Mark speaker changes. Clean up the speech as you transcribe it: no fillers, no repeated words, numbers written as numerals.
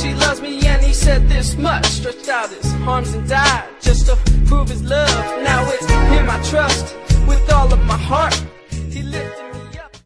Speaker 1: much he loves me, and he said this much. Stretched out his arms and died just to prove his love. Now it's him I trust with all of my heart.